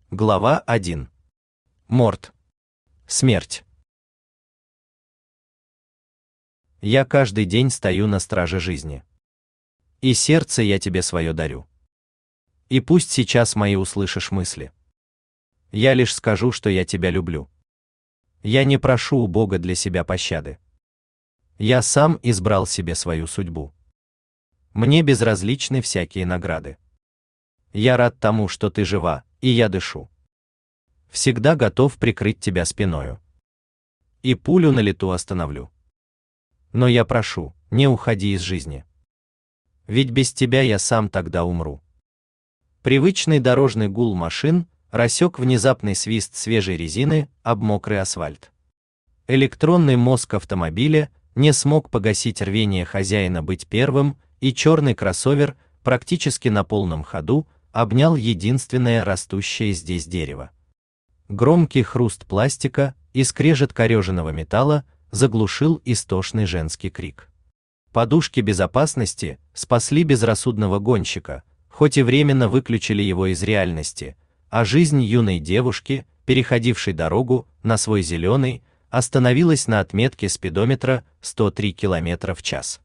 Глава 1. Морт. Смерть. Я каждый день стою на страже жизни. И сердце я тебе свое дарю. И пусть сейчас мои услышишь мысли. Я лишь скажу, что я тебя люблю. Я не прошу у Бога для себя пощады. Я сам избрал себе свою судьбу. Мне безразличны всякие награды. Я рад тому, что ты жива, и я дышу. Всегда готов прикрыть тебя спиною. И пулю на лету остановлю. Но я прошу, не уходи из жизни. Ведь без тебя я сам тогда умру. Привычный дорожный гул машин рассек внезапный свист свежей резины об мокрый асфальт. Электронный мозг автомобиля не смог погасить рвение хозяина быть первым, и черный кроссовер практически на полном ходу обнял единственное растущее здесь дерево. Громкий хруст пластика и скрежет кореженого металла заглушил истошный женский крик. Подушки безопасности спасли безрассудного гонщика, хоть и временно выключили его из реальности, а жизнь юной девушки, переходившей дорогу на свой зеленый, остановилась на отметке спидометра 103 км в час.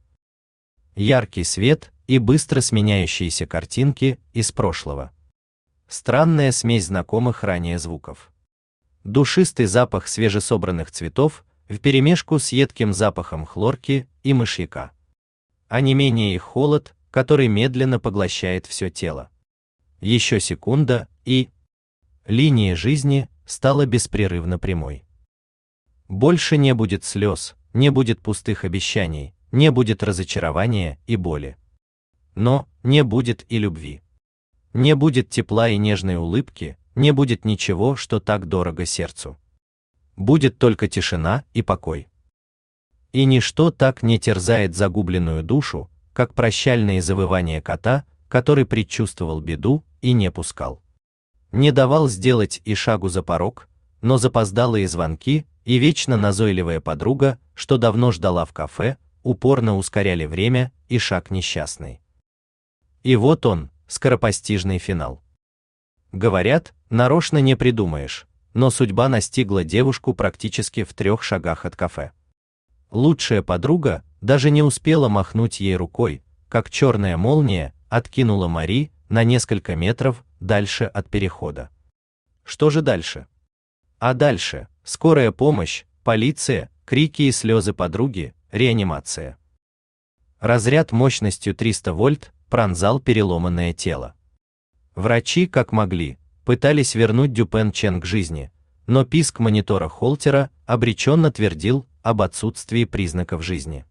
Яркий свет и быстро сменяющиеся картинки из прошлого. Странная смесь знакомых ранее звуков. Душистый запах свежесобранных цветов вперемешку с едким запахом хлорки и мышьяка. А не менее их холод, который медленно поглощает все тело. Еще секунда, и линия жизни стала беспрерывно прямой. Больше не будет слез, не будет пустых обещаний, не будет разочарования и боли. Но не будет и любви. Не будет тепла и нежной улыбки, не будет ничего, что так дорого сердцу. Будет только тишина и покой. И ничто так не терзает загубленную душу, как прощальные завывания кота, который предчувствовал беду и не пускал. Не давал сделать и шагу за порог, но запоздалые звонки и вечно назойливая подруга, что давно ждала в кафе, упорно ускоряли время и шаг несчастный. И вот он, скоропостижный финал. Говорят, нарочно не придумаешь, но судьба настигла девушку практически в 3 шагах от кафе. Лучшая подруга даже не успела махнуть ей рукой, как черная молния откинула Мари на несколько метров дальше от перехода. Что же дальше? А дальше скорая помощь, полиция, крики и слезы подруги, реанимация. Разряд мощностью 300 вольт пронзал переломанное тело. Врачи, как могли, пытались вернуть Дюпен Чен к жизни, но писк монитора Холтера обреченно твердил об отсутствии признаков жизни.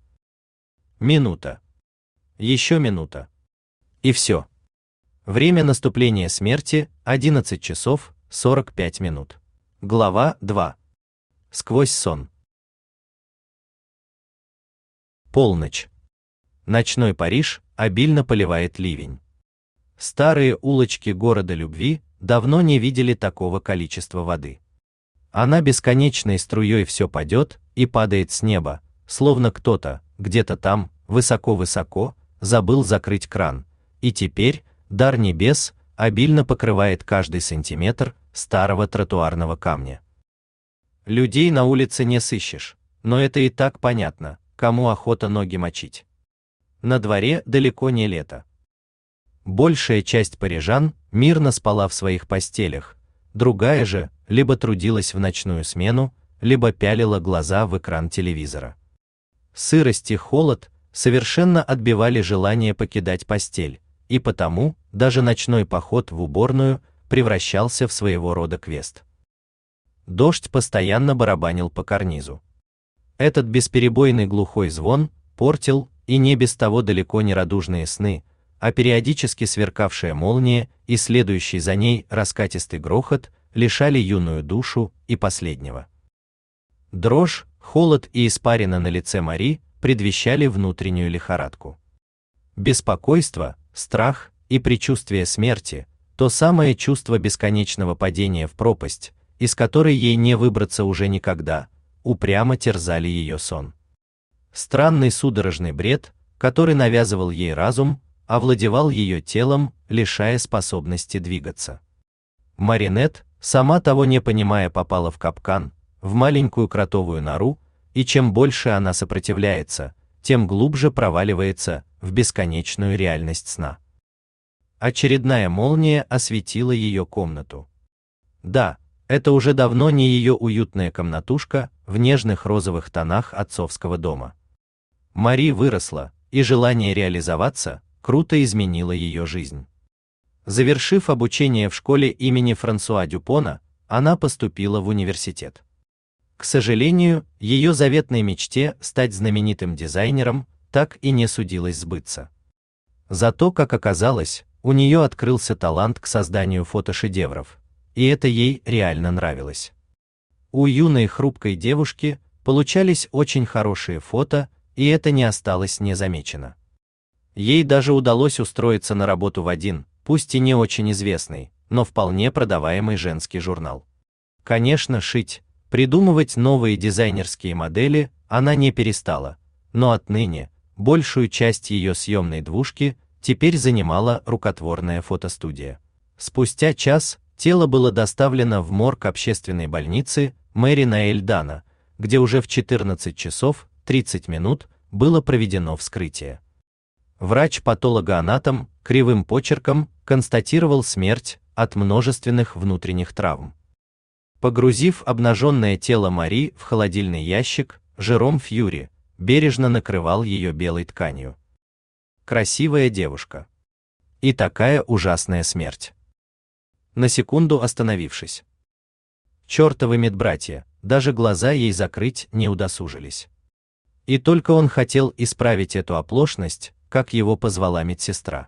Минута. Еще минута. И все. Время наступления смерти 11 часов 45 минут. Глава 2. Сквозь сон. Полночь. Ночной Париж обильно поливает ливень. Старые улочки города любви давно не видели такого количества воды. Она бесконечной струей все падет и падает с неба, словно кто-то, где-то там, высоко-высоко, забыл закрыть кран, и теперь дар небес обильно покрывает каждый сантиметр старого тротуарного камня. Людей на улице не сыщешь, но это и так понятно, кому охота ноги мочить. На дворе далеко не лето. Большая часть парижан мирно спала в своих постелях, другая же либо трудилась в ночную смену, либо пялила глаза в экран телевизора. Сырость и холод совершенно отбивали желание покидать постель, и потому даже ночной поход в уборную превращался в своего рода квест. Дождь постоянно барабанил по карнизу. Этот бесперебойный глухой звон портил и не без того далеко не радужные сны, а периодически сверкавшая молния и следующий за ней раскатистый грохот лишали юную душу и последнего. Дрожь, холод и испарина на лице Мари предвещали внутреннюю лихорадку. Беспокойство, страх и предчувствие смерти, то самое чувство бесконечного падения в пропасть, из которой ей не выбраться уже никогда, упрямо терзали ее сон. Странный судорожный бред, который навязывал ей разум, овладевал ее телом, лишая способности двигаться. Маринет, сама того не понимая, попала в капкан, в маленькую кротовую нору, и чем больше она сопротивляется, тем глубже проваливается в бесконечную реальность сна. Очередная молния осветила ее комнату. Да, это уже давно не ее уютная комнатушка в нежных розовых тонах отцовского дома. Мари выросла, и желание реализоваться круто изменило ее жизнь. Завершив обучение в школе имени Франсуа Дюпона, она поступила в университет. К сожалению, ее заветной мечте стать знаменитым дизайнером так и не судилось сбыться. Зато, как оказалось, у нее открылся талант к созданию фотошедевров, и это ей реально нравилось. У юной хрупкой девушки получались очень хорошие фото, и это не осталось незамечено. Ей даже удалось устроиться на работу в один, пусть и не очень известный, но вполне продаваемый женский журнал. Конечно, шить, придумывать новые дизайнерские модели она не перестала, но отныне большую часть ее съемной двушки теперь занимала рукотворная фотостудия. Спустя час тело было доставлено в морг общественной больницы Мэри Наэль-Дана, где уже в 14 часов 30 минут было проведено вскрытие. Врач-патологоанатом кривым почерком констатировал смерть от множественных внутренних травм. Погрузив обнаженное тело Мари в холодильный ящик, Жером Фьюри бережно накрывал ее белой тканью. Красивая девушка. И такая ужасная смерть. На секунду остановившись. Чёртовы медбратья, даже глаза ей закрыть не удосужились. И только он хотел исправить эту оплошность, как его позвала медсестра.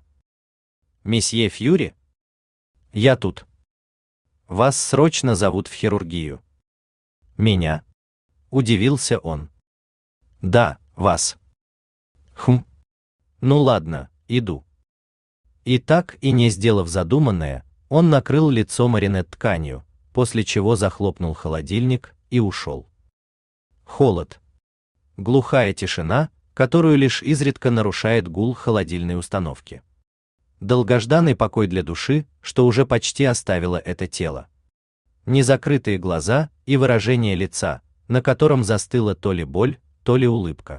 «Месье Фьюри? Я тут. Вас срочно зовут в хирургию». «Меня?» – удивился он. «Да, вас». «Хм. Ну ладно, иду». И так и не сделав задуманное, он накрыл лицо Маринет тканью, после чего захлопнул холодильник и ушел. Холод. Глухая тишина, которую лишь изредка нарушает гул холодильной установки. Долгожданный покой для души, что уже почти оставило это тело. Незакрытые глаза и выражение лица, на котором застыла то ли боль, то ли улыбка.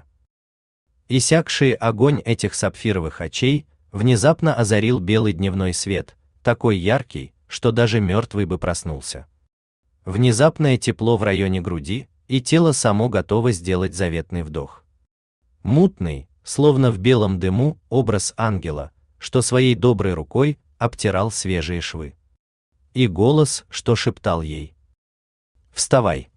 Иссякший огонь этих сапфировых очей внезапно озарил белый дневной свет, такой яркий, что даже мертвый бы проснулся. Внезапное тепло в районе груди, и тело само готово сделать заветный вдох. Мутный, словно в белом дыму, образ ангела, что своей доброй рукой обтирал свежие швы. И голос, что шептал ей: «Вставай».